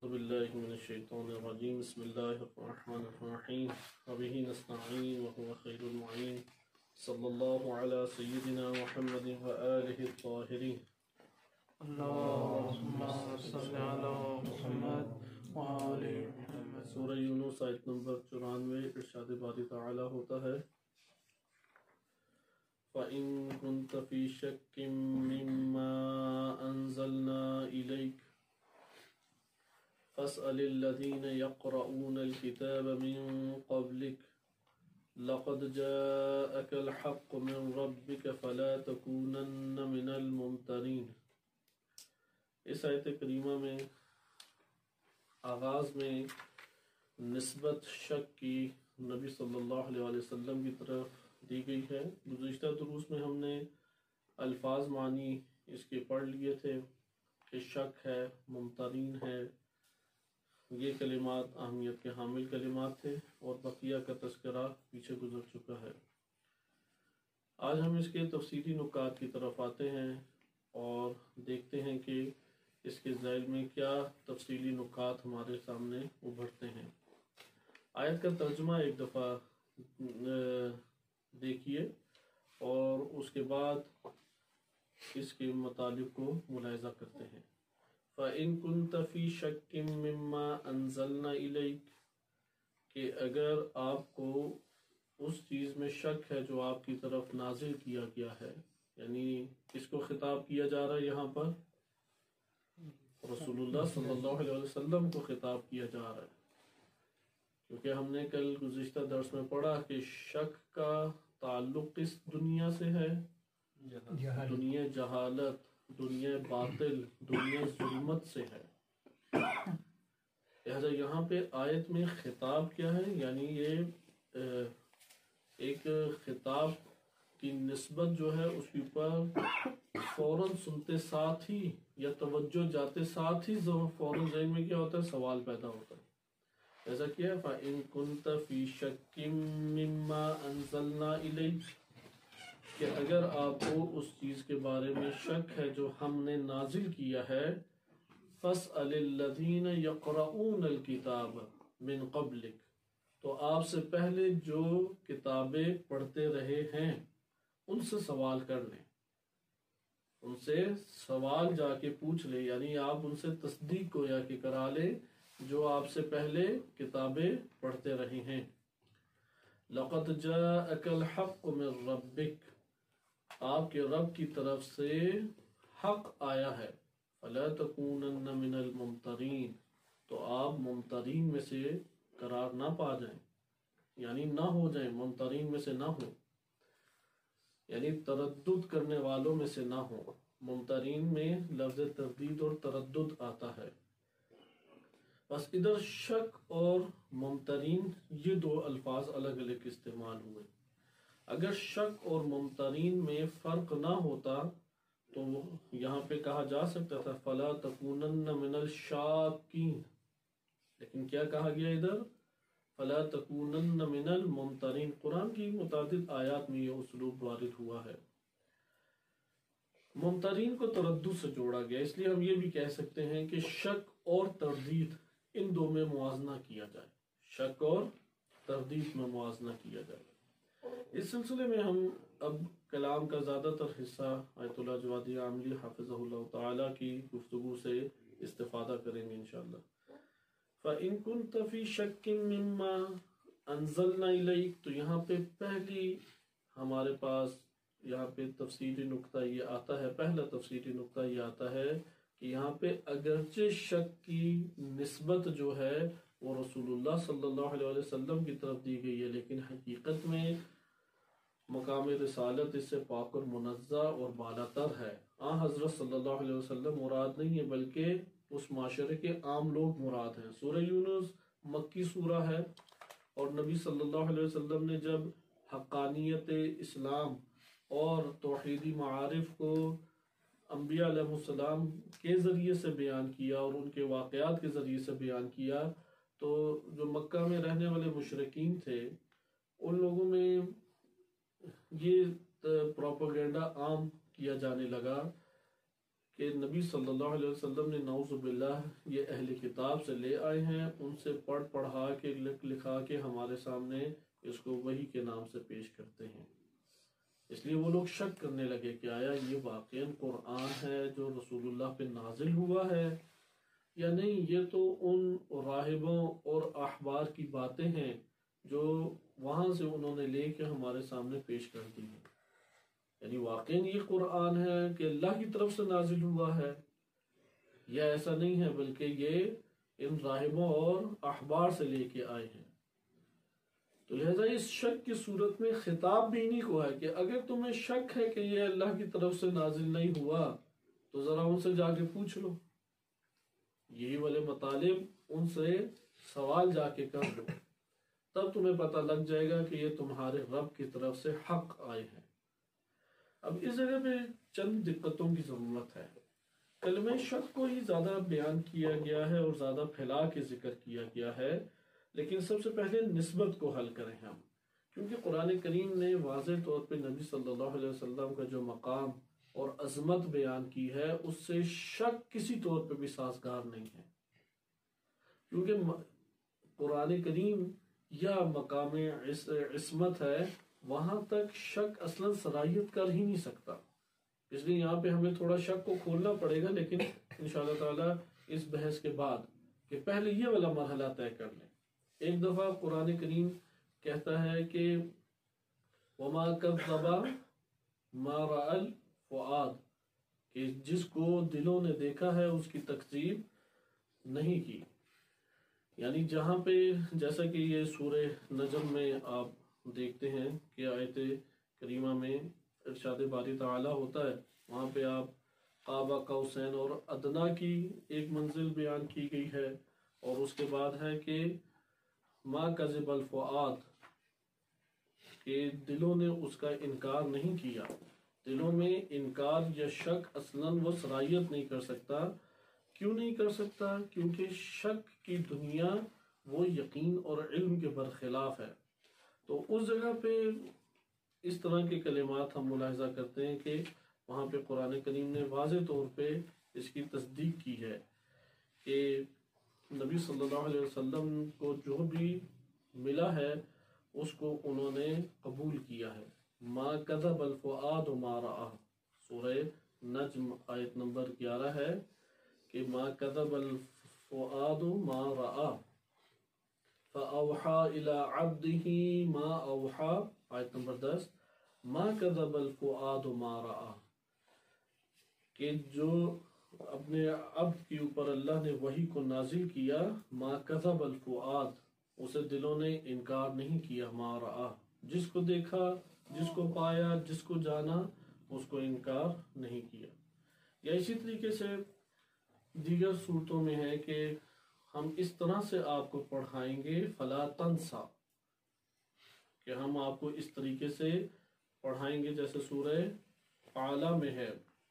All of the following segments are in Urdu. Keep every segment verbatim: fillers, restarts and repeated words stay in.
بالله من الشيطان الرجيم بسم الله الرحمن الرحيم وبه نستعين وهو خير المعين صلى الله على سيدنا محمد وآله الطاهرين اللهم صل على محمد وآل محمد. سورہ یونس آیت نمبر چورانوے ارشاد باری تعالی ہوتا ہے فَإِن كُنْتَ فِي شَكٍّ مِّمَّا أَنزَلْنَا إِلَيْكَ فَاسْأَلِ الَّذِينَ يَقْرَؤُونَ الْكِتَابَ مِن قَبْلِكَ لَقَدْ جَاءَكَ الْحَقُّ مِن رَبِّكَ فَلَا تَكُونَنَّ مِنَ الْمُمْتَرِينَ. اس آیت کریمہ میں آغاز میں نسبت شک کی نبی صلی اللہ علیہ وسلم کی طرف دی گئی ہے. گزشتہ دروس میں ہم نے الفاظ معنی اس کے پڑھ لیے تھے کہ شک ہے، ممترین ہے، یہ کلمات اہمیت کے حامل کلمات تھے اور بقیہ کا تذکرہ پیچھے گزر چکا ہے. آج ہم اس کے تفصیلی نکات کی طرف آتے ہیں اور دیکھتے ہیں کہ اس کے ذیل میں کیا تفصیلی نکات ہمارے سامنے ابھرتے ہیں. آیت کا ترجمہ ایک دفعہ دیکھیے اور اس کے بعد اس کے مطالب کو ملاحظہ کرتے ہیں. فَإِن كُنْتَ فِي شَكٍّ مِّمَّا أَنزَلْنَا إِلَيْكَ کہ اگر آپ کو اس چیز میں شک ہے جو آپ کی طرف نازل کیا گیا ہے، یعنی کس کو خطاب کیا جا رہا ہے یہاں پر؟ رسول اللہ صلی اللہ علیہ وسلم کو خطاب کیا جا رہا ہے، کیونکہ ہم نے کل گزشتہ درس میں پڑھا کہ شک کا تعلق کس دنیا سے ہے؟ دنیا جہالت، دنیا باطل، دنیا ظلمت سے ہے. لہذا یہاں پہ آیت میں خطاب کیا ہے؟ یعنی یہ ایک خطاب کی نسبت جو ہے اس کے اوپر فوراً سنتے ساتھ ہی یا توجہ جاتے ساتھ ہی فوراً ذہن میں کیا ہوتا ہے؟ سوال پیدا ہوتا ہے. ایسا کیا ہے فَإِن كُنْتَ فِي شَكٍّ مِّمَّا أَنزَلْنَا إِلَيْكَ کہ اگر آپ کو اس چیز کے بارے میں شک ہے جو ہم نے نازل کیا ہے فَاسْأَلِ الَّذِينَ يَقْرَؤُونَ الْكِتَابَ مِن قَبْلِكَ تو آپ سے پہلے جو کتابیں پڑھتے رہے ہیں ان سے سوال کر لیں، ان سے سوال جا کے پوچھ لیں، یعنی آپ ان سے تصدیق کو یا کہ کرا لیں جو آپ سے پہلے کتابیں پڑھتے رہے ہیں. لَقَدْ جَاءَكَ الْحَقُّ مِن رَبِّكَ آپ کے رب کی طرف سے حق آیا ہے. فَلَا تَكُونَنَّ مِنَ الْمُمْتَرِينَ تو آپ ممترین میں سے قرار نہ پا جائیں، یعنی نہ ہو جائیں، ممترین میں سے نہ ہو، یعنی تردد کرنے والوں میں سے نہ ہو. ممترین میں لفظ تردید اور تردد آتا ہے. بس ادھر شک اور ممترین یہ دو الفاظ الگ الگ استعمال ہوئے. اگر شک اور ممترین میں فرق نہ ہوتا تو یہاں پہ کہا جا سکتا تھا فَلَا تَكُونَنَّ مِنَ الشَّاكِّينَ، لیکن کیا کہا گیا ادھر؟ فَلَا تَكُونَنَّ مِنَ الْمُمْتَرِينَ. قرآن کی متعدد آیات میں یہ اسلوب وارد ہوا ہے. ممترین کو تردد سے جوڑا گیا، اس لیے ہم یہ بھی کہہ سکتے ہیں کہ شک اور تردید ان دو میں موازنہ کیا جائے، شک اور تردید میں موازنہ کیا جائے. اس سلسلے میں ہم اب کلام کا زیادہ تر حصہ آیت اللہ جوادی عاملی حافظہ اللہ تعالیٰ کی گفتگو سے استفادہ کریں گے انشاءاللہ. فَإِن كُنْتَ فِي شَكٍّ مِّمَّا أَنزَلْنَا إِلَيْكَ تو یہاں پہ پہلی ہمارے پاس یہاں پہ تفصیلی نقطہ یہ آتا ہے، پہلا تفصیلی نقطہ یہ آتا ہے کہ یہاں پہ اگرچہ شک کی نسبت جو ہے وہ رسول اللہ صلی اللہ علیہ وسلم کی طرف دی گئی ہے، لیکن حقیقت میں مقام رسالت اس سے پاک اور منزہ اور بالا تر ہے. آن حضرت صلی اللہ علیہ وسلم مراد نہیں ہے بلکہ اس معاشرے کے عام لوگ مراد ہیں. سورہ یونس مکی سورہ ہے اور نبی صلی اللہ علیہ وسلم نے جب حقانیت اسلام اور توحیدی معارف کو انبیاء علیہ السلام کے ذریعے سے بیان کیا اور ان کے واقعات کے ذریعے سے بیان کیا تو جو مکہ میں رہنے والے مشرکین تھے ان لوگوں میں یہ پروپیگنڈا عام کیا جانے لگا کہ نبی صلی اللہ علیہ وسلم نے نعوذ باللہ یہ اہل کتاب سے لے آئے ہیں، ان سے پڑھ پڑھا کے لکھ لکھا کے ہمارے سامنے اس کو وحی کے نام سے پیش کرتے ہیں۔ اس لیے وہ لوگ شک کرنے لگے کہ آیا یہ واقعاً قرآن ہے جو رسول اللہ پہ نازل ہوا ہے یا نہیں، یہ تو ان راہبوں اور احبار کی باتیں ہیں جو وہاں سے انہوں نے لے کے ہمارے سامنے پیش کر دی ہیں۔ یعنی واقعاً یہ قرآن ہے کہ اللہ کی طرف سے نازل ہوا ہے یا ایسا نہیں ہے، بلکہ یہ ان راہبوں اور احبار سے لے کے آئے ہیں۔ تو لہذا اس شک کی صورت میں خطاب بھی انہی کو ہے کہ اگر تمہیں شک ہے کہ یہ اللہ کی طرف سے نازل نہیں ہوا تو ذرا ان سے جا کے پوچھ لو، یہی والے مطالب ان سے سوال جا کے کر لو، تب تمہیں پتہ لگ جائے گا کہ یہ تمہارے رب کی طرف سے حق آئے ہیں۔ اب اس جگہ پہ چند دقتوں کی ضرورت ہے۔ کلمہ شک کو ہی زیادہ بیان کیا گیا ہے اور زیادہ پھیلا کے ذکر کیا گیا ہے، لیکن سب سے پہلے نسبت کو حل کریں ہم، کیونکہ قرآن کریم نے واضح طور پہ نبی صلی اللہ علیہ وسلم کا جو مقام اور عظمت بیان کی ہے اس سے شک کسی طور پہ بھی سازگار نہیں ہے، کیونکہ قرآن کریم یا مقام عصمت ہے، وہاں تک شک اصلا صلاحیت کر ہی نہیں سکتا۔ اس لیے یہاں پہ ہمیں تھوڑا شک کو کھولنا پڑے گا، لیکن انشاءاللہ تعالی اس بحث کے بعد کہ پہلے یہ والا مرحلہ طے کر لیں۔ ایک دفعہ قرآن کریم کہتا ہے کہ وما کذب ما رأى الفؤاد، کہ جس کو دلوں نے دیکھا ہے اس کی تکذیب نہیں کی۔ یعنی جہاں پہ جیسا کہ یہ سورہ نجم میں آپ دیکھتے ہیں کہ آیت کریمہ میں ارشاد باری تعالیٰ ہوتا ہے، وہاں پہ آپ قاب قوسین اور ادنا کی ایک منزل بیان کی گئی ہے، اور اس کے بعد ہے کہ ما کذب الفؤاد، کہ دلوں نے اس کا انکار نہیں کیا۔ دلوں میں انکار یا شک اصلاً وہ صلاحیت نہیں کر سکتا۔ کیوں نہیں کر سکتا؟ کیونکہ شک کی دنیا وہ یقین اور علم کے برخلاف ہے۔ تو اس جگہ پہ اس طرح کے کلمات ہم ملاحظہ کرتے ہیں کہ وہاں پہ قرآن کریم نے واضح طور پہ اس کی تصدیق کی ہے کہ نبی صلی اللہ علیہ وسلم کو جو بھی ملا ہے اس کو انہوں نے قبول کیا ہے۔ ما کذب الفؤاد ما رأى، سورہ نجم آیت نمبر گیارہ ہے کہ ما کذب الفؤاد ما رأى فأوحى إلى عبده ما أوحى، آیت نمبر دس، ما کذب الفؤاد ما رأى، کہ جو اپنے عبد کے اوپر اللہ نے وحی کو نازل کیا، ما کذب الفؤاد، اسے دلوں نے انکار نہیں کیا، ما رأى، جس کو دیکھا، جس کو پایا، جس کو جانا، اس کو انکار نہیں کیا۔ یا اسی طریقے سے دیگر صورتوں میں ہے کہ ہم اس طرح سے آپ کو پڑھائیں گے فلا تنسا، کہ ہم آپ کو اس طریقے سے پڑھائیں گے جیسے سورہ اعلیٰ میں ہے،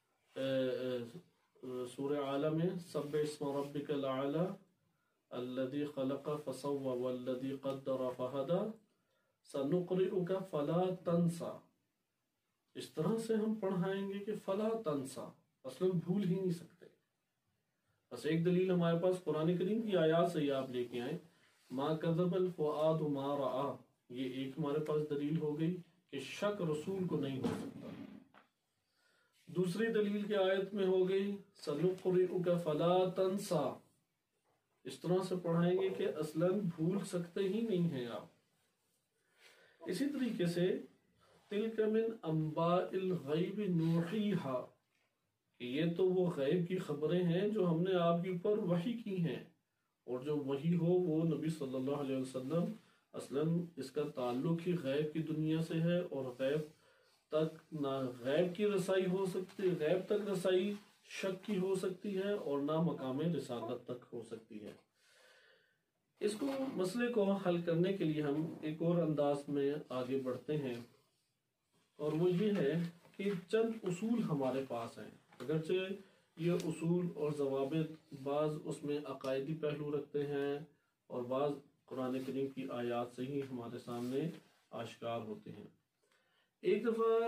سورہ اعلیٰ میں سبح اسم ربک الاعلی الذی خلق فسوى والذی قدر فہدی سنقرئک فلا تنسا، اس طرح سے ہم پڑھائیں گے کہ فلا تنسا، اصلا بھول ہی نہیں سکتے۔ بس ایک دلیل ہمارے پاس قرآن کریم کی آیات سے ہی آپ لے کے آئیں، ما کذب الفؤاد ما رأى، یہ ایک ہمارے پاس دلیل ہو گئی کہ شک رسول کو نہیں ہو سکتا۔ دوسری دلیل کی آیت میں ہو گئی سنقرئک فلا تنسا، اس طرح سے پڑھائیں گے کہ اصلاً بھول سکتے ہی نہیں ہیں آپ۔ اسی طریقے سے تلک من انباء الغیب نوحیہا، کہ یہ تو وہ غیب کی خبریں ہیں جو ہم نے آپ کے اوپر وحی کی ہیں، اور جو وحی ہو وہ نبی صلی اللہ علیہ وسلم اصلاً اس کا تعلق ہی غیب کی دنیا سے ہے، اور غیب تک نہ غیب کی رسائی ہو سکتی، غیب تک رسائی شک کی ہو سکتی ہے، اور نہ مقام رسالت تک ہو سکتی ہے۔ اس کو مسئلے کو حل کرنے کے لیے ہم ایک اور انداز میں آگے بڑھتے ہیں، اور وہ یہ ہے کہ چند اصول ہمارے پاس ہیں، اگرچہ یہ اصول اور ضوابط بعض اس میں عقائدی پہلو رکھتے ہیں اور بعض قرآن کریم کی آیات سے ہی ہمارے سامنے آشکار ہوتے ہیں۔ ایک دفعہ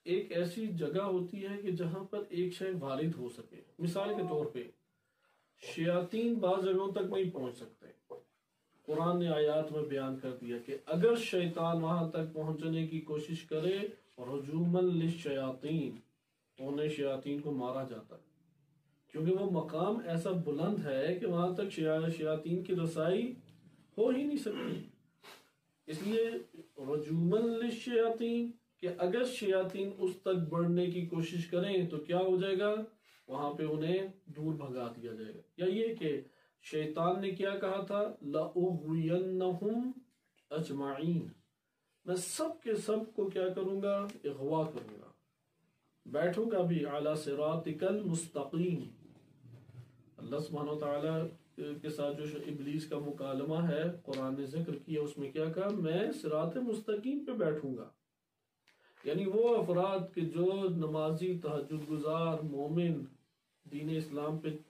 ایک ایسی جگہ ہوتی ہے کہ جہاں پر ایک شے وارد ہو سکے. مثال کے طور پہ شیاطین بعض جگہوں تک نہیں پہنچ سکتے. قرآن نے آیات میں بیان کر دیا کہ اگر شیطان وہاں تک پہنچنے کی کوشش کرے رجوما للشیاطین تو انہیں شیاطین کو مارا جاتا ہے، کیونکہ وہ مقام ایسا بلند ہے کہ وہاں تک شیاطین کی رسائی ہو ہی نہیں سکتی. اس لیے رجوما للشیاطین کہ اگر شیاطین اس تک بڑھنے کی کوشش کریں تو کیا ہو جائے گا، وہاں پہ انہیں دور بھگا دیا جائے گا. یا یہ کہ شیطان نے کیا کہا تھا، لَأُغْوِيَنَّهُمْ أَجْمَعِينَ، میں سب کے سب کو کیا کروں گا، اغوا کروں گا، بیٹھوں گا بھی عَلَى صِرَاطِكَ الْمُسْتَقِيمِ. اللہ سبحانہ وتعالیٰ کے ساتھ جو ابلیس کا مکالمہ ہے قرآن نے ذکر کیا، اس میں کیا کہا، میں صراط مستقیم پہ بیٹھوں گا. یعنی وہ افراد کہ جو نمازی، تہجد گزار، مومن، دین اسلام پہ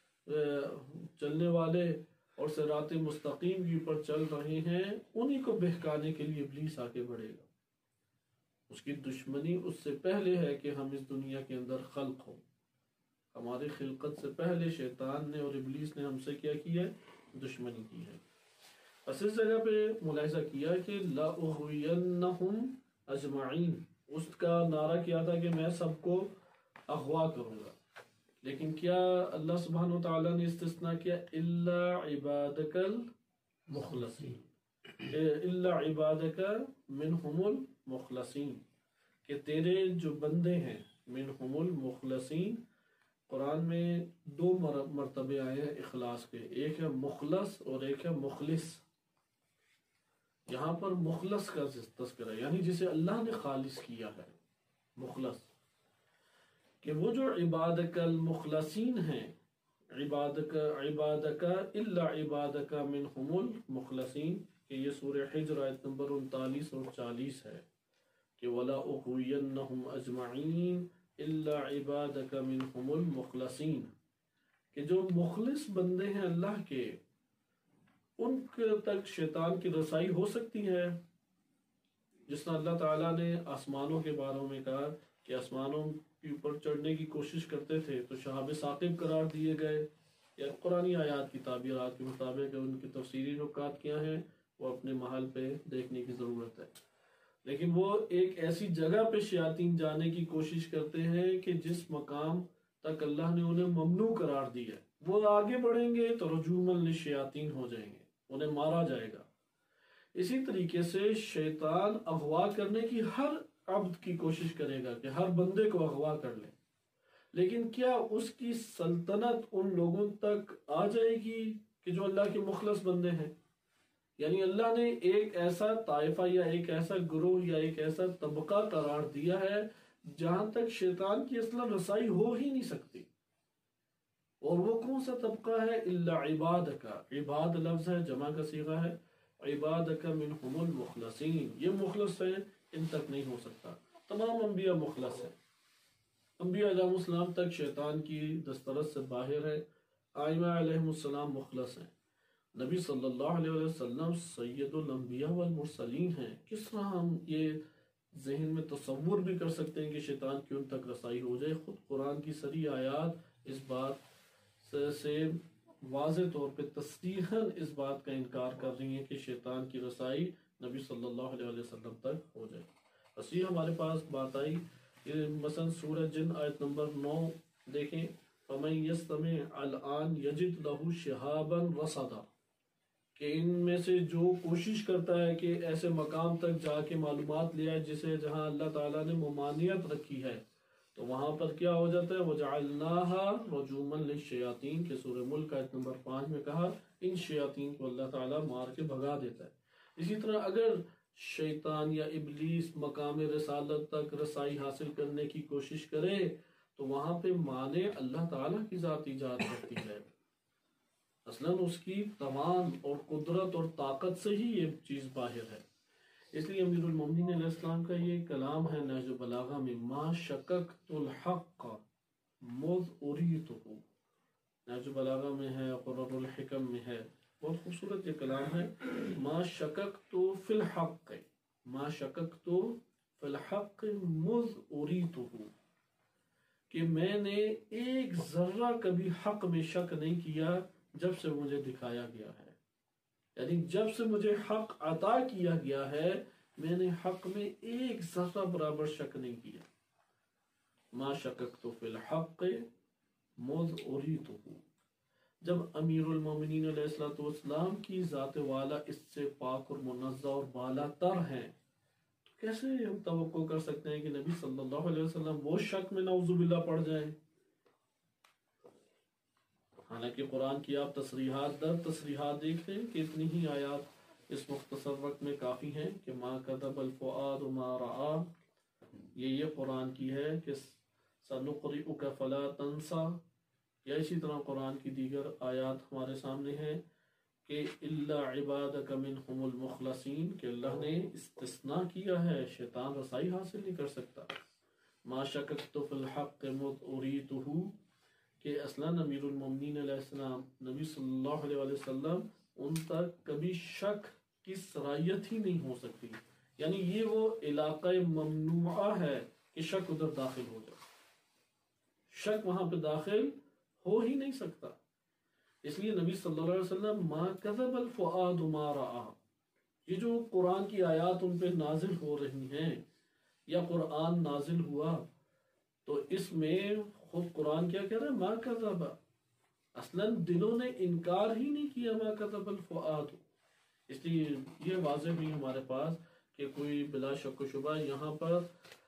چلنے والے اور صراط مستقیم کے اوپر چل رہے ہیں، انہی کو بہکانے کے لیے ابلیس آگے بڑھے گا. اس کی دشمنی اس سے پہلے ہے کہ ہم اس دنیا کے اندر خلق ہوں. ہماری خلقت سے پہلے شیطان نے اور ابلیس نے ہم سے کیا کی ہے، دشمنی کی ہے. بس اس جگہ پہ ملاحظہ کیا کہ لَأُغْوِيَنَّهُمْ اجمعین، اس کا نعرہ کیا تھا کہ میں سب کو اغوا کروں گا. لیکن کیا اللہ سبحانہ وتعالیٰ نے استثناء کیا، الا عبادک المخلصین، الا عبادک منہم المخلصین، کہ تیرے جو بندے ہیں منہم المخلصین. قرآن میں دو مرتبے آئے ہیں اخلاص کے، ایک ہے مخلص اور ایک ہے مخلص. یہاں پر مخلص کا تذکرہ ہے، یعنی جسے اللہ نے خالص کیا ہے، مخلص. کہ وہ جو عبادک المخلصین ہیں، عبادک عبادک الا عبادک منہم المخلصین، کہ یہ سورہ حجر آیت نمبر انتالیس اور چالیس ہے کہ وَلَا أُغْوِيَنَّهُمْ أَجْمَعِينَ إِلَّا عِبَادَكَ مِنْهُمُ الْمُخْلَصِينَ، کہ جو مخلص بندے ہیں اللہ کے، ان کے تک شیطان کی رسائی ہو سکتی ہے. جس طرح اللہ تعالیٰ نے آسمانوں کے بارے میں کہا کہ آسمانوں کے اوپر چڑھنے کی کوشش کرتے تھے تو شہاب ثاقب قرار دیے گئے، یا قرآنی آیات کی تعبیرات کے مطابق ان کی تفسیری نکات کیا ہیں وہ اپنے محل پہ دیکھنے کی ضرورت ہے. لیکن وہ ایک ایسی جگہ پہ شیاطین جانے کی کوشش کرتے ہیں کہ جس مقام تک اللہ نے انہیں ممنوع قرار دیا ہے، وہ آگے بڑھیں گے تو رجوما للشیاطین ہو جائیں گے، انہیں مارا جائے گا. اسی طریقے سے شیطان اغوا کرنے کی ہر عبد کی کوشش کرے گا کہ ہر بندے کو اغوا کر لے، لیکن کیا اس کی سلطنت ان لوگوں تک آ جائے گی کہ جو اللہ کے مخلص بندے ہیں؟ یعنی اللہ نے ایک ایسا طائفہ یا ایک ایسا گروہ یا ایک ایسا طبقہ قرار دیا ہے جہاں تک شیطان کی اصلا رسائی ہو ہی نہیں سکتی. اور وہ کون سا طبقہ ہے؟ الا عبادک، عباد لفظ ہے، جمع کا صیغہ ہے، عبادک منہم المخلصین، یہ مخلص ہیں، ان تک نہیں ہو سکتا. تمام انبیاء مخلص ہیں، انبیاء علیہ السلام تک شیطان کی دسترس سے باہر ہے. ائمہ علیہ السلام مخلص ہیں. نبی صلی اللہ علیہ وسلم سید الانبیاء والمرسلین ہیں. کس طرح ہم یہ ذہن میں تصور بھی کر سکتے ہیں کہ شیطان کی ان تک رسائی ہو جائے؟ خود قرآن کی سری آیات اس بات سے واضح طور پہ تصریحاً اس بات کا انکار کر رہی ہیں کہ شیطان کی رسائی نبی صلی اللہ علیہ وسلم تک ہو جائے. بس یہ ہمارے پاس بات آئی، مثلا سورہ جن آیت نمبر نو دیکھیں، فَمَن يَسْتَمِعْ الْآنَ يَجِدْ لَهُ شِهَابًا رَصَدًا، کہ ان میں سے جو کوشش کرتا ہے کہ ایسے مقام تک جا کے معلومات لے آئے جسے جہاں اللہ تعالیٰ نے ممانعت رکھی ہے، تو وہاں پر کیا ہو جاتا ہے، وَجَعَلْنَاهَا رُجُومًا لِلشَّيَاطِينَ کہ سورہ ملک آیت نمبر پانچ میں کہا ان شیاطین کو اللہ تعالیٰ مار کے بھگا دیتا ہے. اسی طرح اگر شیطان یا ابلیس مقام رسالت تک رسائی حاصل کرنے کی کوشش کرے تو وہاں پہ مانع اللہ تعالیٰ کی ذات ایجاد کرتی ہے. اصلاً اس کی توان اور قدرت اور طاقت سے ہی یہ چیز باہر ہے. اس لیے امیر المومنین علیہ السلام کا یہ کلام ہے نہج البلاغہ میں، ما شککت الحق مذ اریتہ، نہج البلاغہ میں ہے، قرر الحکم میں ہے، بہت خوبصورت یہ کلام ہے. ما شککت فی الحق، ما شککت فی الحق مذ اریتہ، کہ میں نے ایک ذرہ کبھی حق میں شک نہیں کیا جب سے مجھے دکھایا گیا ہے، یعنی جب سے مجھے حق عطا کیا گیا ہے میں نے حق میں ایک ذرہ برابر شک نہیں کیا۔ ما شککت فی الحق مذ اریتہ، جب امیر المومنین علیہ الصلوۃ والسلام کی ذات والا اس سے پاک اور منزہ اور بالا تر ہیں، تو کیسے ہم توقع کر سکتے ہیں کہ نبی صلی اللہ علیہ وسلم وہ شک میں نعوذ باللہ پڑ جائیں؟ حالانکہ قرآن کی آپ تصریحات در تصریحات دیکھ لیں کہ اتنی ہی آیات اس مختصر وقت میں کافی ہیں کہ ما کذب الفؤاد ما رآ، یہ یہ قرآن کی ہے کہ سنقرئک فلا تنسا، یا اسی طرح قرآن کی دیگر آیات ہمارے سامنے ہیں کہ الا عبادک منہم المخلصین، کہ اللہ نے استثناء کیا ہے، شیطان رسائی حاصل نہیں کر سکتا۔ ما شککت فی الحق مذ اریتہ، کہ اصلاً امیر المومنین علیہ السلام نبی صلی اللہ علیہ وسلم ان تک کبھی شک کی صلاحیت ہی نہیں ہو سکتی، یعنی یہ وہ علاقہ ممنوعہ ہے کہ شک ادھر داخل ہو جائے، شک وہاں پہ داخل ہو ہی نہیں سکتا۔ اس لیے نبی صلی اللہ علیہ وسلم ما کذب الفؤاد ما رآ، یہ جو قرآن کی آیات ان پہ نازل ہو رہی ہیں یا قرآن نازل ہوا، تو اس میں خود قرآن کیا کہہ رہا ہے؟ ما کذب، اصلاً دلوں نے انکار ہی نہیں کیا ما کذب الفؤاد۔ اس لیے یہ واضح بھی ہمارے پاس کہ کوئی بلا شک و شبہ یہاں پر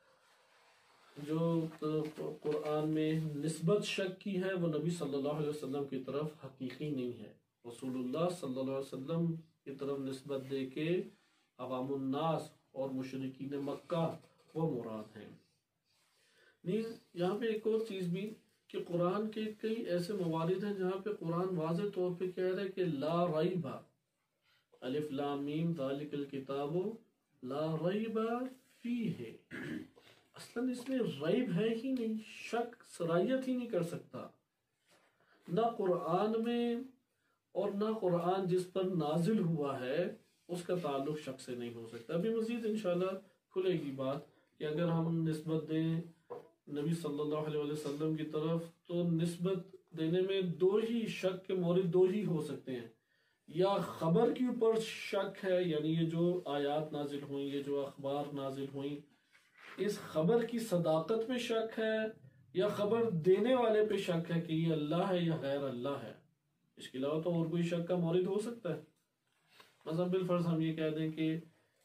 جو قرآن میں نسبت شک کی ہے وہ نبی صلی اللہ علیہ وسلم کی طرف حقیقی نہیں ہے، رسول اللہ صلی اللہ علیہ وسلم کی طرف نسبت دے کے عوام الناس اور مشرکین مکہ وہ مراد ہیں۔ نیز یہاں پہ ایک اور چیز بھی کہ قرآن کے کئی ایسے موارد ہیں جہاں پہ قرآن واضح طور پہ کہہ رہے کہ لا ریب، الف لام میم ذالک الکتاب لا ریب فیہ، اصلاً اس میں ریب ہے ہی نہیں، شک صلاحیت ہی نہیں کر سکتا، نہ قرآن میں اور نہ قرآن جس پر نازل ہوا ہے اس کا تعلق شک سے نہیں ہو سکتا۔ ابھی مزید انشاءاللہ کھلے گی بات کہ اگر ہم نسبت دیں نبی صلی اللہ علیہ وسلم کی طرف تو نسبت دینے میں دو ہی شک کے مورد دو ہی ہو سکتے ہیں، یا خبر کے اوپر شک ہے، یعنی یہ جو آیات نازل ہوئیں، یہ جو اخبار نازل ہوئیں، اس خبر کی صداقت میں شک ہے، یا خبر دینے والے پہ شک ہے کہ یہ اللہ ہے یا غیر اللہ ہے۔ اس کے علاوہ تو اور کوئی شک کا مورد ہو سکتا ہے۔ مثلا بالفرض ہم یہ کہہ دیں کہ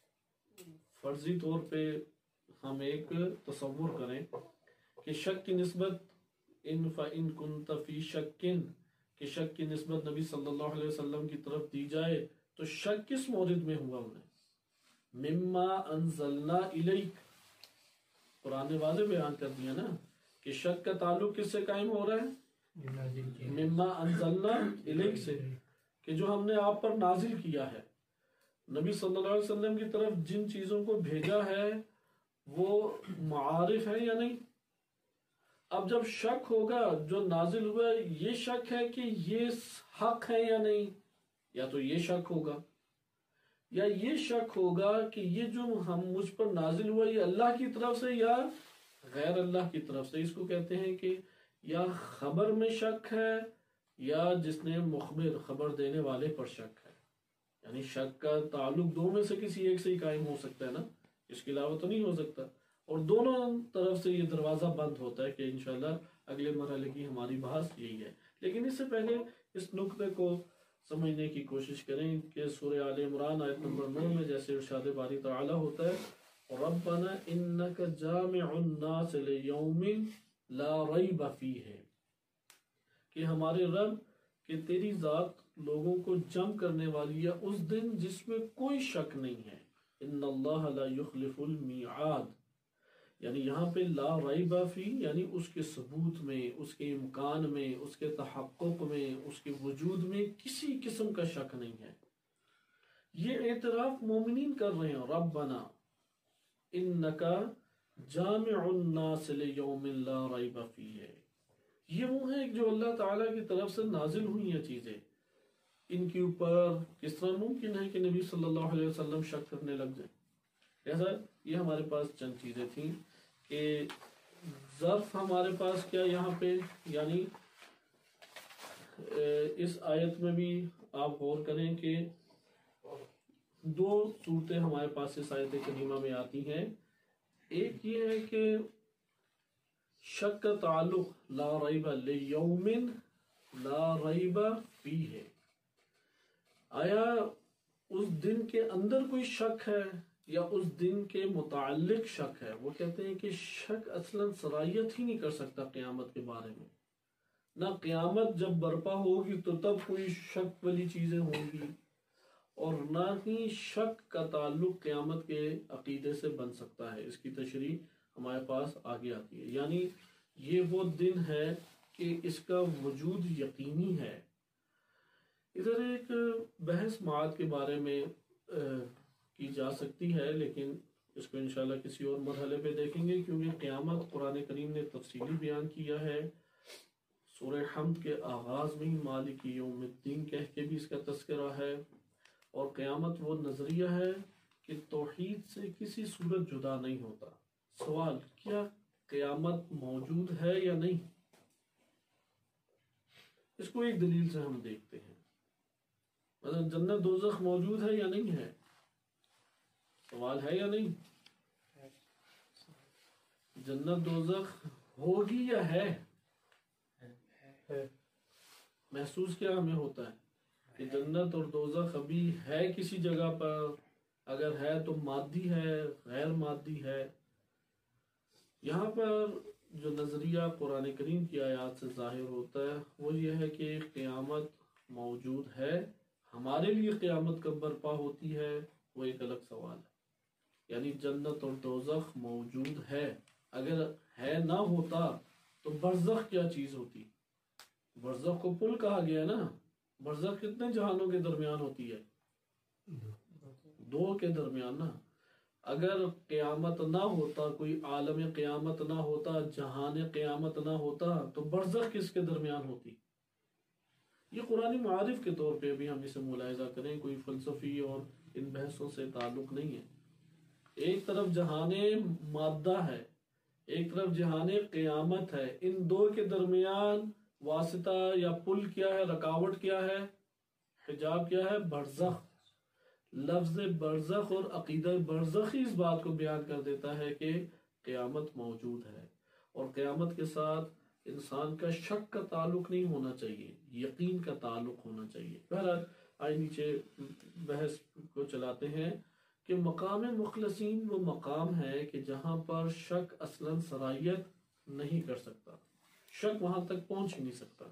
فرضی طور پہ ہم ایک تصور کریں کہ شک کی نسبت ان فَإِن كُنْتَ فِي شَكٍ، کہ شک کی نسبت نبی صلی اللہ علیہ وسلم کی طرف دی جائے تو شک کس مورد میں ہوا انہیں؟ مما انزلنا الیک، قرآن نے واضح بیان کر دیا نا کہ شک کا تعلق کس سے قائم ہو رہا ہے؟ مما انزلنا الیک سے، کہ جو ہم نے آپ پر نازل کیا ہے۔ نبی صلی اللہ علیہ وسلم کی طرف جن چیزوں کو بھیجا ہے وہ معارف ہے یا نہیں؟ اب جب شک ہوگا جو نازل ہوا ہے یہ شک ہے کہ یہ حق ہے یا نہیں، یا تو یہ شک ہوگا، یا یہ شک ہوگا کہ یہ جو ہم مجھ پر نازل ہوا یہ اللہ کی طرف سے یا غیر اللہ کی طرف سے۔ اس کو کہتے ہیں کہ یا خبر میں شک ہے یا جس نے مخبر خبر دینے والے پر شک ہے، یعنی شک کا تعلق دو میں سے کسی ایک سے ہی قائم ہو سکتا ہے نا، اس کے علاوہ تو نہیں ہو سکتا، اور دونوں طرف سے یہ دروازہ بند ہوتا ہے کہ انشاءاللہ اگلے مرحلے کی ہماری بحث یہی ہے۔ لیکن اس سے پہلے اس نقطے کو سمجھنے کی کوشش کریں کہ سورہ آل عمران آیت نمبر نو میں جیسے ارشاد باری تعالی ہوتا ہے ربنا انک جامع الناس لیوم لا ریب فیہ، کہ ہمارے رب کہ تیری ذات لوگوں کو جمع کرنے والی ہے اس دن جس میں کوئی شک نہیں ہے، ان اللہ لا یخلف المیعاد، یعنی یہاں پہ لا ریب فی یعنی اس کے ثبوت میں، اس کے امکان میں، اس کے تحقق میں، اس کے وجود میں کسی قسم کا شک نہیں ہے۔ یہ اعتراف مومنین کر رہے ہیں، ربنا انکا جامع الناس لیوم لا ریب فیہ، یہ وہ ہیں جو اللہ تعالیٰ کی طرف سے نازل ہوئی ہیں چیزیں، ان کے اوپر کس طرح ممکن ہے کہ نبی صلی اللہ علیہ وسلم شک کرنے لگ جائیں؟ ایسا یہ ہمارے پاس چند چیزیں تھیں کہ ظرف ہمارے پاس کیا یہاں پہ، یعنی اس آیت میں بھی آپ غور کریں کہ دو صورتیں ہمارے پاس اس آیت کریمہ میں آتی ہیں. ایک یہ ہے کہ شک کا تعلق لا ریب لیوم لا ریب فیہ، آیا اس دن کے اندر کوئی شک ہے یا اس دن کے متعلق شک ہے. وہ کہتے ہیں کہ شک اصلا صلاحیت ہی نہیں کر سکتا قیامت کے بارے میں، نہ قیامت جب برپا ہوگی تو تب کوئی شک والی چیزیں ہوں گی، اور نہ ہی شک کا تعلق قیامت کے عقیدے سے بن سکتا ہے. اس کی تشریح ہمارے پاس آگے آتی ہے. یعنی یہ وہ دن ہے کہ اس کا وجود یقینی ہے. ادھر ایک بحث معاد کے بارے میں کی جا سکتی ہے، لیکن اس کو انشاءاللہ کسی اور مرحلے پہ دیکھیں گے، کیونکہ قیامت قرآن کریم نے تفصیلی بیان کیا ہے. سورہ حمد کے آغاز میں ہی مالک یوم الدین کہہ کے بھی اس کا تذکرہ ہے، اور قیامت وہ نظریہ ہے کہ توحید سے کسی صورت جدا نہیں ہوتا. سوال کیا قیامت موجود ہے یا نہیں؟ اس کو ایک دلیل سے ہم دیکھتے ہیں. مطلب جنت دوزخ موجود ہے یا نہیں ہے؟ سوال ہے یا نہیں؟ جنت دوزخ ہوگی یا ہے؟ محسوس کیا ہمیں ہوتا ہے کہ جنت اور دوزخ ابھی ہے کسی جگہ پر؟ اگر ہے تو مادی ہے، غیر مادی ہے؟ یہاں پر جو نظریہ قرآن کریم کی آیات سے ظاہر ہوتا ہے وہ یہ ہے کہ قیامت موجود ہے. ہمارے لیے قیامت کب برپا ہوتی ہے وہ ایک الگ سوال ہے. یعنی جنت اور دوزخ موجود ہے. اگر ہے نہ ہوتا تو برزخ کیا چیز ہوتی؟ برزخ کو پل کہا گیا نا. برزخ کتنے جہانوں کے درمیان ہوتی ہے؟ دو کے درمیان نا. اگر قیامت نہ ہوتا، کوئی عالم قیامت نہ ہوتا، جہان قیامت نہ ہوتا، تو برزخ کس کے درمیان ہوتی؟ یہ قرآن معارف کے طور پہ بھی ہم اسے ملاحظہ کریں، کوئی فلسفی اور ان بحثوں سے تعلق نہیں ہے. ایک طرف جہان مادہ ہے، ایک طرف جہان قیامت ہے. ان دو کے درمیان واسطہ یا پل کیا ہے، رکاوٹ کیا ہے، حجاب کیا ہے؟ برزخ. لفظ برزخ اور عقیدہ برزخی اس بات کو بیان کر دیتا ہے کہ قیامت موجود ہے، اور قیامت کے ساتھ انسان کا شک کا تعلق نہیں ہونا چاہیے، یقین کا تعلق ہونا چاہیے. بہرحال آئے نیچے بحث کو چلاتے ہیں کہ مقام مخلصین وہ مقام ہے کہ جہاں پر شک اصلاً صلاحیت نہیں کر سکتا، شک وہاں تک پہنچ ہی نہیں سکتا.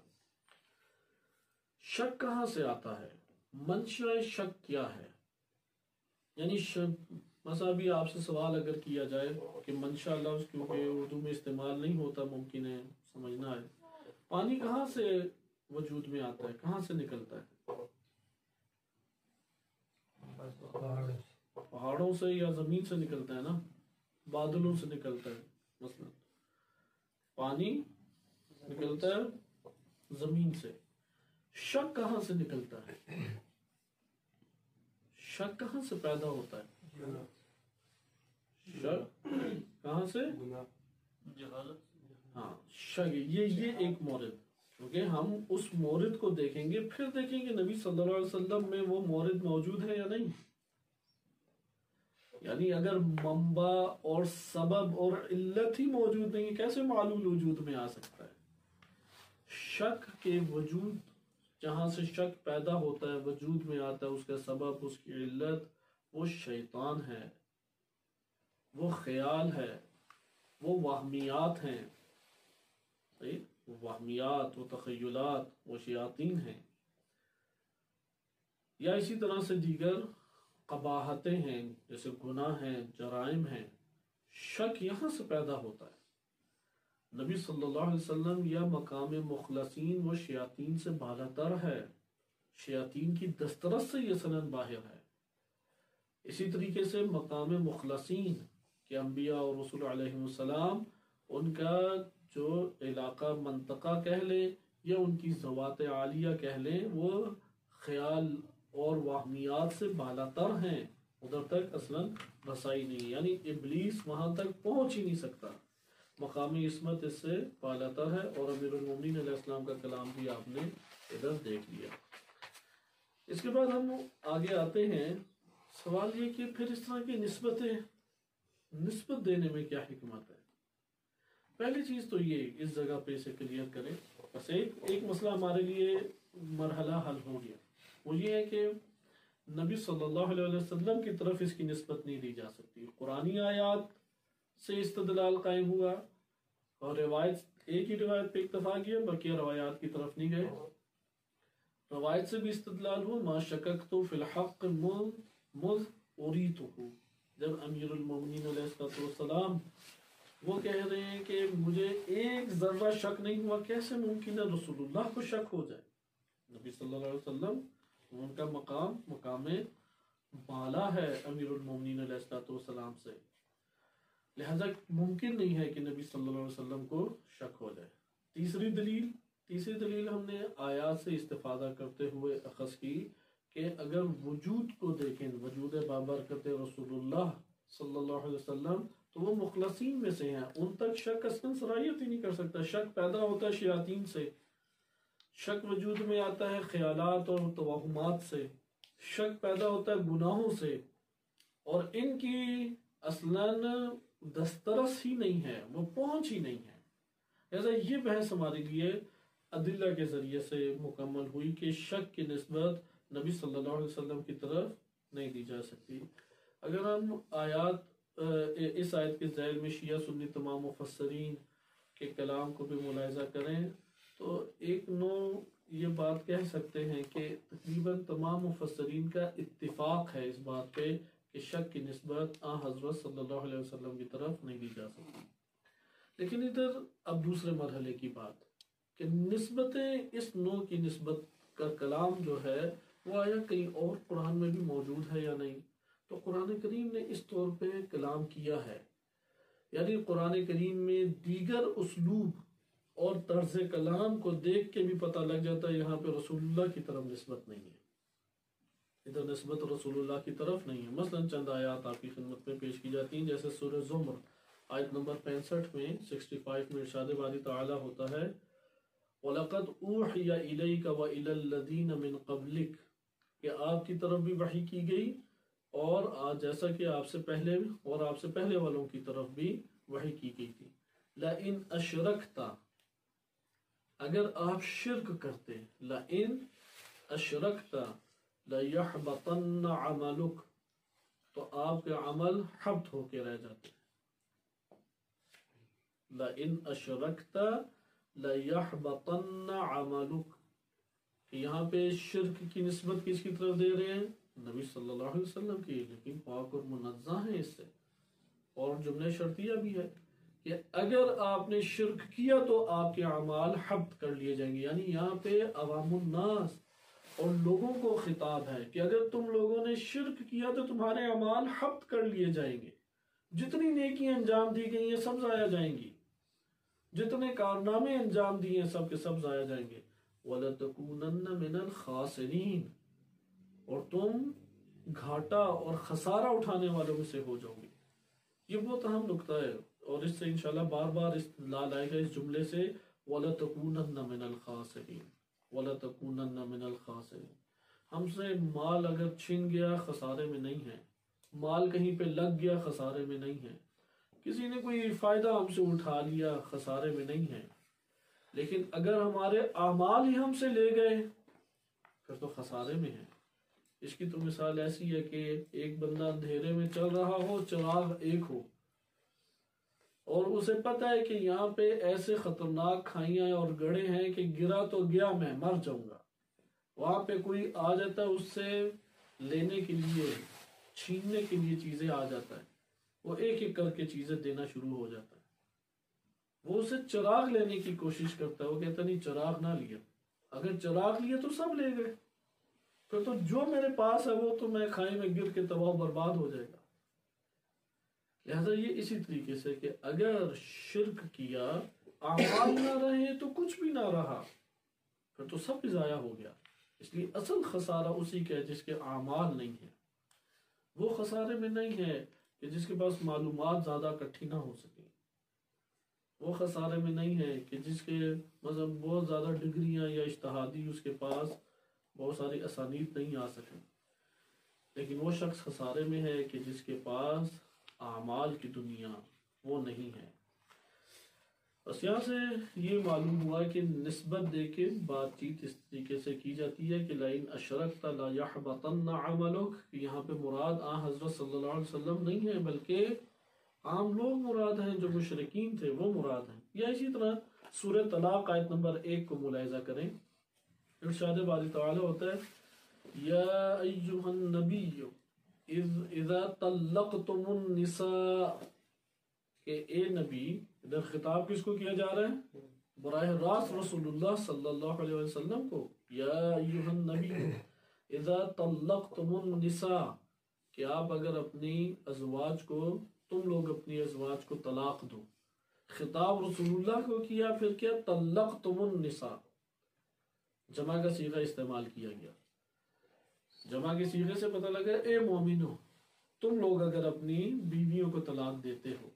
شک کہاں سے آتا ہے؟ منشأ شک کیا ہے؟ یعنی مثلا ابھی آپ سے سوال اگر کیا جائے کہ منشاء لفظ کیونکہ اردو میں استعمال نہیں ہوتا، ممکن ہے سمجھنا ہے، پانی کہاں سے وجود میں آتا ہے، کہاں سے نکلتا ہے؟ پہاڑوں سے یا زمین سے نکلتا ہے نا، بادلوں سے نکلتا ہے. مثلا پانی نکلتا ہے زمین سے. شک کہاں سے نکلتا ہے؟ شک کہاں سے پیدا ہوتا ہے؟ شک کہاں سے؟ ہاں شک یہ یہ ایک مورد، کیونکہ ہم اس مورد کو دیکھیں گے، پھر دیکھیں گے نبی صلی اللہ علیہ وسلم میں وہ مورد موجود ہے یا نہیں. یعنی اگر منبع اور سبب اور علت ہی موجود نہیں، کیسے معلول وجود میں آ سکتا ہے؟ شک کے وجود، جہاں سے شک پیدا ہوتا ہے، وجود میں آتا ہے، اس کا سبب، اس کی علت، وہ شیطان ہے، وہ خیال ہے، وہ وہمیات ہیں. صحیح؟ وہ وہمیات، وہ تخیلات، وہ شیاطین ہیں، یا اسی طرح سے دیگر قباحتیں ہیں، جیسے گناہ ہیں، جرائم ہیں. شک یہاں سے پیدا ہوتا ہے. نبی صلی اللہ علیہ وسلم یا مقام مخلصین وہ شیاطین سے بالا تر ہے، شیاطین کی دسترس سے یہ سند باہر ہے. اسی طریقے سے مقام مخلصین کہ انبیاء اور رسول علیہ السلام، ان کا جو علاقہ منطقہ کہہ لیں یا ان کی ذوات عالیہ کہہ لیں، وہ خیال اور وہمیات سے بالا تر ہیں. ادھر تک اصلاً رسائی نہیں، یعنی ابلیس وہاں تک پہنچ ہی نہیں سکتا، مقامی عصمت اس سے پالاتا ہے، اور امیر المومنین علیہ السلام کا کلام بھی آپ نے ادھر دیکھ لیا۔ اس کے بعد ہم آگے آتے ہیں، سوال یہ کہ پھر اس طرح کی نسبتیں نسبت دینے میں کیا حکمت ہے؟ پہلی چیز تو یہ اس جگہ پہ اسے کلیئر کریں، بس ایک ایک مسئلہ ہمارے لیے مرحلہ حل ہو گیا، وہ یہ ہے کہ نبی صلی اللہ علیہ وسلم کی طرف اس کی نسبت نہیں دی جا سکتی۔ قرآنی آیات سے استدلال قائم ہوا اور روایت ایک ہی روایت پہ اکتفا کیا، بقیہ روایات کی طرف نہیں گئے۔ روایت سے بھی استدلال ہوا، ما شککت فی الحق مذ اریتہ، جب امیر المومنین علیہ السلام وہ کہہ رہے ہیں کہ مجھے ایک ذرہ شک نہیں ہوا، کیسے ممکن ہے رسول اللہ کو شک ہو جائے؟ نبی صلی اللہ علیہ وسلم ان کا مقام مقام بالا ہے امیر المومنین علیہ السلام سے، لہذا ممکن نہیں ہے کہ نبی صلی اللہ علیہ وسلم کو شک ہو جائے۔ تیسری دلیل تیسری دلیل ہم نے آیات سے استفادہ کرتے ہوئے اخذ کی کہ اگر وجود کو دیکھیں، وجود بابرکت رسول اللہ صلی اللہ علیہ وسلم، تو وہ مخلصین میں سے ہیں، ان تک شک اصلاً صلاحیت ہی نہیں کر سکتا۔ شک پیدا ہوتا ہے شیاطین سے، شک وجود میں آتا ہے خیالات اور توہمات سے، شک پیدا ہوتا ہے گناہوں سے، اور ان کی اصلاً دسترس ہی نہیں ہے، وہ پہنچ ہی نہیں ہے۔ لہذا یہ بحث ہمارے لیے ادلہ کے ذریعے سے مکمل ہوئی کہ شک کی نسبت نبی صلی اللہ علیہ وسلم کی طرف نہیں دی جا سکتی۔ اگر ہم آیات اس آیت کے ذیل میں شیعہ سنی تمام مفسرین کے کلام کو بھی ملاحظہ کریں تو ایک نو یہ بات کہہ سکتے ہیں کہ تقریباً تمام مفسرین کا اتفاق ہے اس بات پہ کہ شک کی نسبت آن حضرت صلی اللہ علیہ وسلم کی طرف نہیں دی جا سکتی۔ لیکن ادھر اب دوسرے مرحلے کی بات کہ نسبتیں، اس نوع کی نسبت کا کلام جو ہے وہ آیا کہیں اور قرآن میں بھی موجود ہے یا نہیں؟ تو قرآن کریم نے اس طور پہ کلام کیا ہے، یعنی قرآن کریم میں دیگر اسلوب اور طرز کلام کو دیکھ کے بھی پتہ لگ جاتا ہے یہاں پہ رسول اللہ کی طرف نسبت نہیں ہے، ادھر نسبت رسول اللہ کی طرف نہیں ہے۔ مثلا چند آیات آپ کی خدمت میں پیش کی جاتی ہیں، جیسے سورہ زمر آیت نمبر پینسٹھ میں سکسٹی فائیو میں ارشاد باری تعالیٰ ہوتا ہے وَلَقَدْ أُوحِيَ إِلَيْكَ وَإِلَى الَّذِينَ مِن قَبْلِكَ، کہ آپ کی طرف بھی وحی کی گئی اور آج جیسا کہ آپ سے پہلے اور آپ سے پہلے والوں کی طرف بھی وحی کی گئی تھی۔ لَإِنْ أَشْرَكْتَ، اگر آپ شرک کرتے، لَإِنْ أَشْرَكْتَ لَيَحْبَطَنَّ عَمَلُكَ، تو آپ کے عمل حبط ہو کے رہ جاتے۔ لَإِنْ أَشْرَكْتَ لَيَحْبَطَنَّ عَمَلُكَ، کہ یہاں پہ شرک کی نسبت کس کی طرف دے رہے ہیں؟ نبی صلی اللہ علیہ وسلم کی، لیکن پاک اور منزہ ہیں اس سے، اور جملہ شرطیہ بھی ہے کہ اگر آپ نے شرک کیا تو آپ کے اعمال حبط کر لیے جائیں گے، یعنی یہاں پہ عوام الناس اور لوگوں کو خطاب ہے کہ اگر تم لوگوں نے شرک کیا تو تمہارے اعمال حبط کر لیے جائیں گے، جتنی نیکیاں انجام دی گئی ہیں سب ضائع جائیں گی، جتنے کارنامے انجام دیے ہیں سب کے سب ضائع جائیں گے۔ وَلَتَكُونَنَّ مِنَ الْخَاسِرِينَ، اور تم گھاٹا اور خسارہ اٹھانے والوں میں سے ہو جاؤ گے۔ یہ بہت اہم نکتہ ہے اور اس سے انشاءاللہ بار بار استدلال آئے گا اس جملے سے وَلَتَكُونَنَّ مِنَ الْخَاسِرِينَ، وَلَتَكُونَنَّ مِنَ الْخَاسِرِينَ۔ ہم سے مال اگر چھن گیا خسارے میں نہیں ہے، مال کہیں پہ لگ گیا خسارے میں نہیں ہے، کسی نے کوئی فائدہ ہم سے اٹھا لیا خسارے میں نہیں ہے، لیکن اگر ہمارے اعمال ہی ہم سے لے گئے پھر تو خسارے میں ہے۔ اس کی تو مثال ایسی ہے کہ ایک بندہ اندھیرے میں چل رہا ہو، چراغ ایک ہو، اور اسے پتہ ہے کہ یہاں پہ ایسے خطرناک کھائیاں اور گڑھے ہیں کہ گرا تو گیا میں مر جاؤں گا، وہاں پہ کوئی آ جاتا ہے اس سے لینے کے لیے، چھیننے کے لیے چیزیں آ جاتا ہے، وہ ایک ایک کر کے چیزیں دینا شروع ہو جاتا ہے، وہ اسے چراغ لینے کی کوشش کرتا ہے، وہ کہتا نہیں چراغ نہ لیا، اگر چراغ لیا تو سب لے گئے، پھر تو جو میرے پاس ہے وہ تو میں کھائی میں گر کے تباہ برباد ہو جائے گا۔ لہذا یہ اسی طریقے سے کہ اگر شرک کیا اعمال نہ رہے تو کچھ بھی نہ رہا، پھر تو سب ضائع ہو گیا۔ اس لیے اصل خسارہ اسی کا ہے جس کے اعمال نہیں ہیں۔ وہ خسارے میں نہیں ہے کہ جس کے پاس معلومات زیادہ اکٹھی نہ ہو سکیں، وہ خسارے میں نہیں ہے کہ جس کے مطلب بہت زیادہ ڈگریاں یا اجتہادی اس کے پاس بہت ساری اسانید نہیں آ سکیں، لیکن وہ شخص خسارے میں ہے کہ جس کے پاس اعمال کی دنیا وہ نہیں ہے۔ بس یہاں سے یہ معلوم ہوا کہ نسبت دے کے بات چیت اس طریقے سے کی جاتی ہے کہ لئن اشرکت لا یحبطن عملک، کہ یہاں پہ مراد آن حضرت صلی اللہ علیہ وسلم نہیں ہے بلکہ عام لوگ مراد ہیں، جو مشرکین تھے وہ مراد ہیں۔ یا اسی طرح سورہ طلاق آیت نمبر ایک کو ملاحظہ کریں، ارشاد باری تعالی ہوتا ہے یا ایہا النبی اذ اذا طلقتم النساء، کہ اے نبی، ادھر خطاب کس کو کیا جا رہا ہے؟ براہ راست رسول اللہ صلی اللہ علیہ وسلم کو۔ یا ایہا النبی اذا طلقتم النساء، کہ آپ اگر اپنی ازواج کو، تم لوگ اپنی ازواج کو طلاق دو۔ خطاب رسول اللہ کو کیا، پھر کیا؟ طلقتم النساء، جمع کا صیغہ استعمال کیا گیا۔ جمع کے صیغے سے پتہ لگا اے مومنو، تم لوگ اگر اپنی بیویوں کو طلاق دیتے ہو۔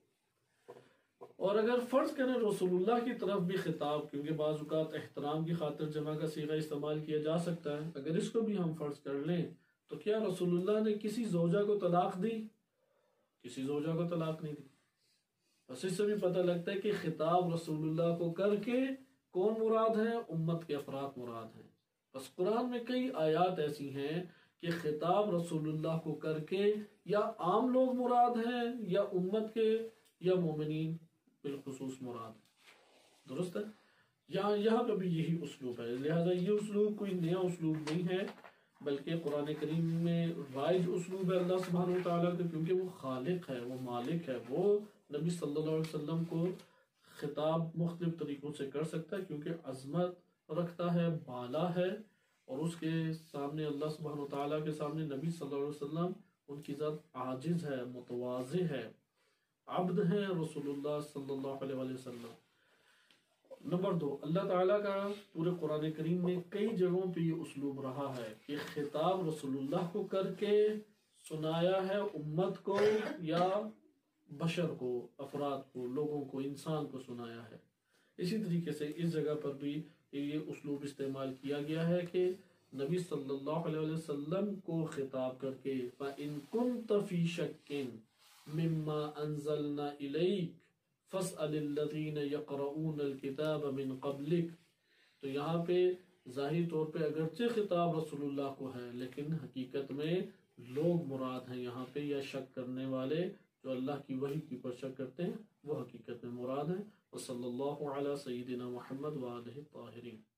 اور اگر فرض کریں رسول اللہ کی طرف بھی خطاب، کیونکہ بعض اوقات احترام کی خاطر جمع کا صیغہ استعمال کیا جا سکتا ہے، اگر اس کو بھی ہم فرض کر لیں تو کیا رسول اللہ نے کسی زوجہ کو طلاق دی؟ کسی زوجہ کو طلاق نہیں دی۔ بس اس سے بھی پتہ لگتا ہے کہ خطاب رسول اللہ کو کر کے کون مراد ہے؟ امت کے افراد مراد ہیں۔ بس قرآن میں کئی آیات ایسی ہیں کہ خطاب رسول اللہ کو کر کے یا عام لوگ مراد ہیں یا امت کے یا مومنین بالخصوص مراد، درست ہے؟ یہاں یہاں پہ بھی یہی اسلوب ہے، لہذا یہ اسلوب کوئی نیا اسلوب نہیں ہے، بلکہ قرآن کریم میں رائج اسلوب ہے اللہ سبحانہ وتعالیٰ کا، کیونکہ وہ خالق ہے، وہ مالک ہے، وہ نبی صلی اللہ علیہ وسلم کو خطاب مختلف طریقوں سے کر سکتا ہے، کیونکہ عظمت رکھتا ہے، بالا ہے، اور اس کے سامنے اللہ سبحانہ وتعالیٰ کے سامنے نبی صلی اللہ علیہ وسلم ان کی ذات عاجز ہے، متواضع ہے، عبد ہیں رسول اللہ صلی اللہ علیہ وآلہ وسلم۔ نمبر دو، اللہ تعالیٰ کا پورے قرآن کریم میں کئی جگہوں پہ یہ اسلوب رہا ہے کہ خطاب رسول اللہ کو کر کے سنایا ہے امت کو یا بشر کو، افراد کو، لوگوں کو، انسان کو سنایا ہے۔ اسی طریقے سے اس جگہ پر بھی یہ اسلوب استعمال کیا گیا ہے کہ نبی صلی اللہ علیہ وسلم کو خطاب کر کے فَإِن كُنْتَ فِي شَكٍّ مما انزلنا الیک فاسأل الذین یقرؤون الکتاب من قبلک، تو یہاں پہ ظاہری طور پہ اگرچہ خطاب رسول اللہ کو ہے، لیکن حقیقت میں لوگ مراد ہیں یہاں پہ، یا شک کرنے والے جو اللہ کی وحی کی پر شک کرتے ہیں وہ حقیقت میں مراد ہیں۔ وصلی اللہ علی سیدنا محمد وآلہ الطاہرین۔